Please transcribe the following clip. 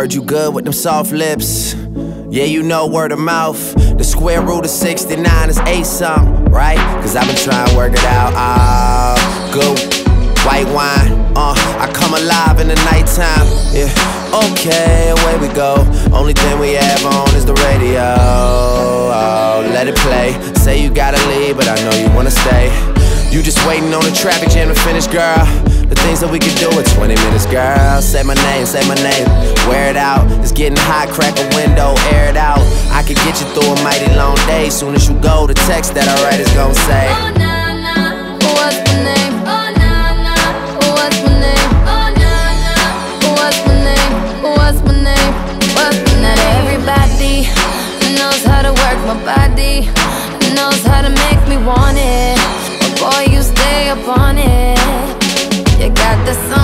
Heard you good with them soft lips. Yeah, you know word of mouth. The square root of 69 is 8 something, right? Cause I've been trying to work it out. Good white wine, I come alive in the nighttime. Yeah, okay, away we go. Only thing we have on is the radio. Oh, let it play. Say you gotta leave, but I know you wanna stay. You just waiting on the traffic jam to finish, girl. The things that we could do in 20 minutes, girl. Say my name, wear it out. It's getting hot, crack a window, air it out. I could get you through a mighty long day. Soon as you go, the text that I write is gon' say, oh na na, what's my name? Oh na na, what's my name? Oh na na, what's my name? What's my name? What's my name? Not everybody knows how to work my body, knows how to make me want it. But boy, you stay up on it. You got the song